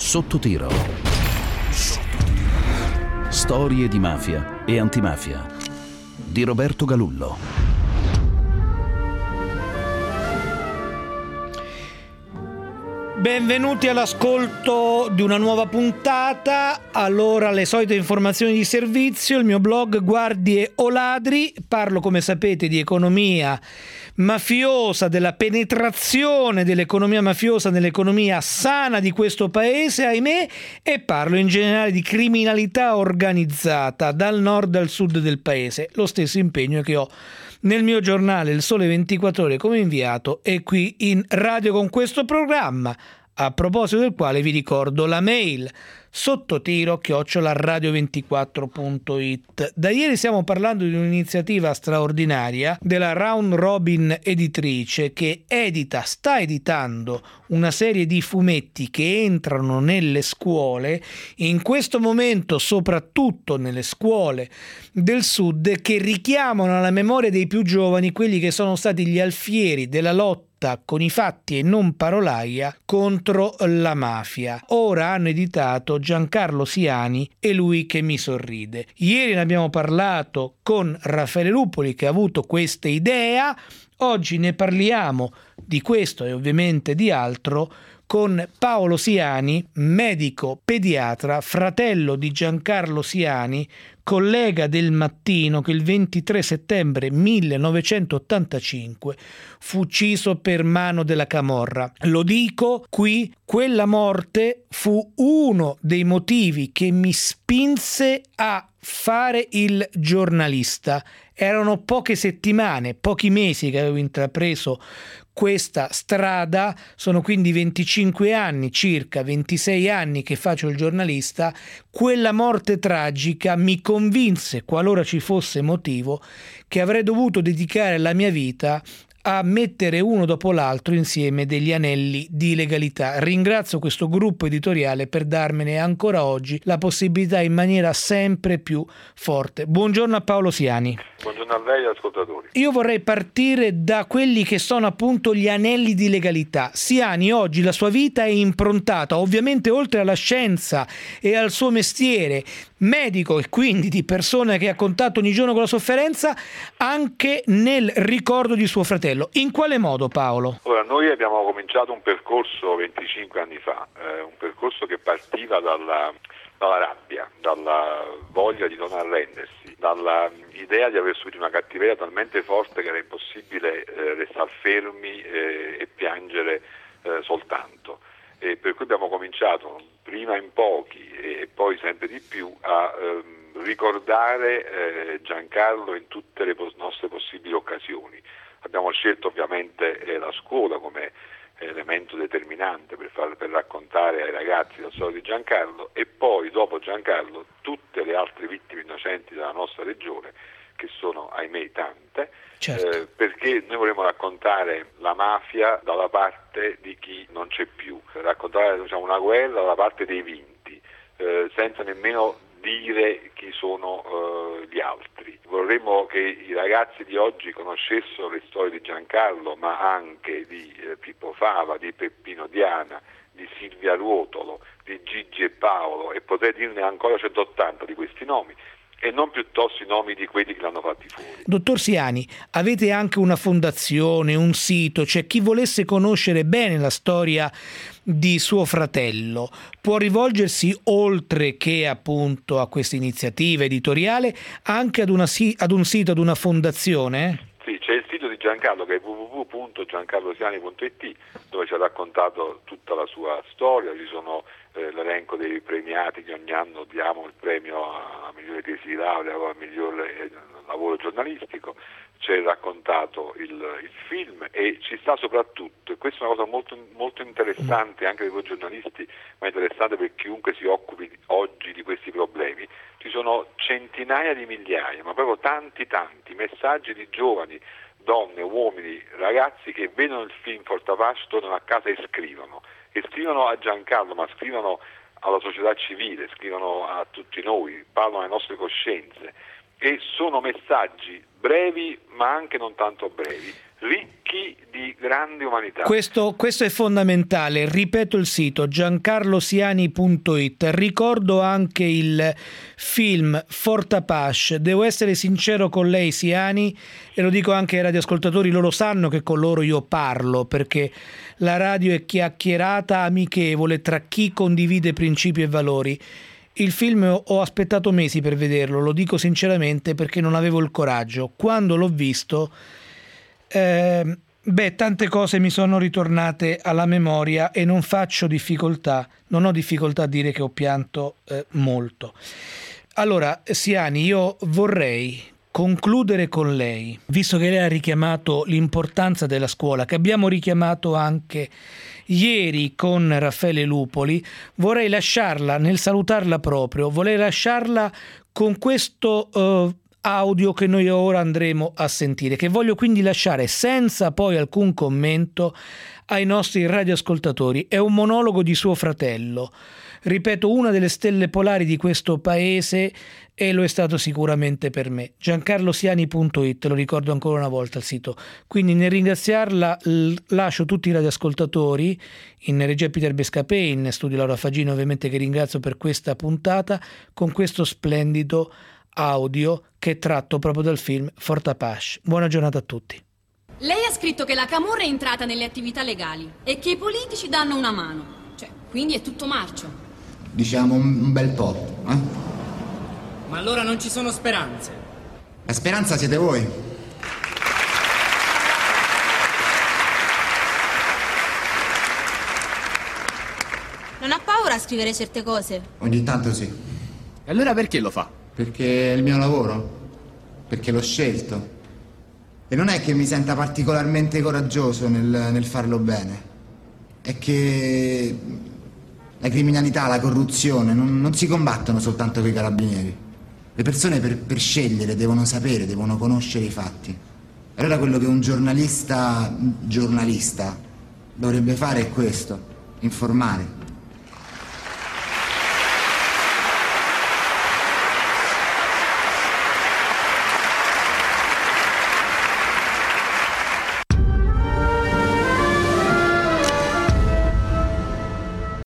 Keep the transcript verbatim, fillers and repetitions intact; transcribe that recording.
Sotto tiro. Storie di mafia e antimafia di Roberto Galullo. Benvenuti all'ascolto di una nuova puntata. Allora, le solite informazioni di servizio, il mio blog Guardie o Ladri. Parlo, come sapete, di economia mafiosa, della penetrazione dell'economia mafiosa nell'economia sana di questo paese, ahimè, e parlo in generale di criminalità organizzata dal nord al sud del paese. Lo stesso impegno che ho nel mio giornale Il Sole ventiquattro Ore come inviato e qui in radio con questo programma, a proposito del quale vi ricordo la mail sottotiro chiocciola radio ventiquattro punto it. Da ieri stiamo parlando di un'iniziativa straordinaria della Round Robin Editrice, che edita, sta editando una serie di fumetti che entrano nelle scuole, in questo momento soprattutto nelle scuole del sud, che richiamano alla memoria dei più giovani quelli che sono stati gli alfieri della lotta con i fatti e non parolaia contro la mafia. Ora hanno editato Giancarlo Siani e Lui che mi sorride. Ieri ne abbiamo parlato con Raffaele Lupoli, che ha avuto questa idea. Oggi ne parliamo di questo e ovviamente di altro con Paolo Siani, medico pediatra, fratello di Giancarlo Siani, collega del Mattino, che il ventitré settembre millenovecentottantacinque fu ucciso per mano della camorra. Lo dico qui, quella morte fu uno dei motivi che mi spinse a fare il giornalista. Erano poche settimane, pochi mesi che avevo intrapreso questa strada, sono quindi venticinque anni, circa ventisei anni che faccio il giornalista. Quella morte tragica mi convinse, qualora ci fosse motivo, che avrei dovuto dedicare la mia vita a mettere uno dopo l'altro insieme degli anelli di legalità. Ringrazio questo gruppo editoriale per darmene ancora oggi la possibilità in maniera sempre più forte. Buongiorno a Paolo Siani. Buongiorno a lei e ascoltatori. Io vorrei partire da quelli che sono appunto gli anelli di legalità. Siani, oggi la sua vita è improntata, ovviamente, oltre alla scienza e al suo mestiere medico e quindi di persona che ha contatto ogni giorno con la sofferenza, anche nel ricordo di suo fratello. In quale modo, Paolo? Ora, noi abbiamo cominciato un percorso venticinque anni fa, eh, un percorso che partiva dalla, dalla rabbia, dalla voglia di non arrendersi, dalla idea di aver subito una cattiveria talmente forte che era impossibile eh, restare fermi eh, e piangere eh, soltanto. E per cui abbiamo cominciato, prima in pochi e poi sempre di più, a ehm, ricordare eh, Giancarlo in tutte le pos- nostre possibili occasioni. Abbiamo scelto ovviamente eh, la scuola come elemento determinante per, far, per raccontare ai ragazzi la storia di Giancarlo, e poi dopo Giancarlo tutte le altre vittime innocenti della nostra regione, che sono ahimè tante. Certo. Eh, perché noi vorremmo raccontare la mafia dalla parte di chi non c'è più, raccontare, diciamo, una guerra dalla parte dei vinti, eh, senza nemmeno dire chi sono eh, gli altri. Vorremmo che i ragazzi di oggi conoscessero le storie di Giancarlo, ma anche di eh, Pippo Fava, di Peppino Diana, di Silvia Ruotolo, di Gigi e Paolo, e potrei dirne ancora centottanta di questi nomi, e non piuttosto i nomi di quelli che l'hanno fatti fuori. Dottor Siani, avete anche una fondazione, un sito, cioè chi volesse conoscere bene la storia di suo fratello può rivolgersi, oltre che appunto a questa iniziativa editoriale, anche ad, una, ad un sito, ad una fondazione? Sì, c'è il sito di Giancarlo, che è w w w punto giancarlosiani punto i t, dove ci ha raccontato tutta la sua storia. Ci sono eh, l'elenco dei premiati che ogni anno diamo il premio a migliore tesi di laurea o a migliore eh, lavoro giornalistico. C'è raccontato il, il film, e ci sta soprattutto, e questa è una cosa molto, molto interessante anche per voi giornalisti, ma interessante per chiunque si occupi oggi di questi problemi. Ci sono centinaia di migliaia, ma proprio tanti tanti messaggi di giovani, donne, uomini, ragazzi che vedono il film Fortapace, tornano a casa e scrivono, e scrivono a Giancarlo, ma scrivono alla società civile, scrivono a tutti noi, parlano alle nostre coscienze, e sono messaggi brevi ma anche non tanto brevi, ricchi di grande umanità. Questo, questo è fondamentale. Ripeto il sito giancarlo siani punto it. Ricordo anche il film Fort Apache. Devo essere sincero con lei, Siani, e lo dico anche ai radioascoltatori, loro sanno che con loro io parlo, perché la radio è chiacchierata amichevole tra chi condivide principi e valori. Il film ho aspettato mesi per vederlo, lo dico sinceramente, perché non avevo il coraggio. Quando l'ho visto, eh, beh, tante cose mi sono ritornate alla memoria e non faccio difficoltà, non ho difficoltà a dire che ho pianto eh, molto. Allora, Siani, io vorrei concludere con lei, visto che lei ha richiamato l'importanza della scuola, che abbiamo richiamato anche ieri con Raffaele Lupoli, vorrei lasciarla, nel salutarla proprio, vorrei lasciarla con questo uh, audio che noi ora andremo a sentire, che voglio quindi lasciare senza poi alcun commento ai nostri radioascoltatori. È un monologo di suo fratello. Ripeto, una delle stelle polari di questo paese, e lo è stato sicuramente per me. giancarlo siani punto it, lo ricordo ancora una volta il sito. Quindi nel ringraziarla l- lascio tutti i radioascoltatori, in regia Peter Bescapè, in studio Laura Fagino ovviamente, che ringrazio per questa puntata, con questo splendido audio che è tratto proprio dal film Fort Apache. Buona giornata a tutti. Lei ha scritto che la Camorra è entrata nelle attività legali e che i politici danno una mano. Cioè, quindi è tutto marcio. Diciamo un bel po', eh? Ma allora non ci sono speranze. La speranza siete voi. Non ha paura a scrivere certe cose? Ogni tanto sì. E allora perché lo fa? Perché è il mio lavoro. Perché l'ho scelto. E non è che mi senta particolarmente coraggioso nel, nel farlo bene. È che la criminalità, la corruzione non, non si combattono soltanto con i carabinieri. Le persone per, per scegliere devono sapere, devono conoscere i fatti. Allora quello che un giornalista, giornalista dovrebbe fare è questo: informare.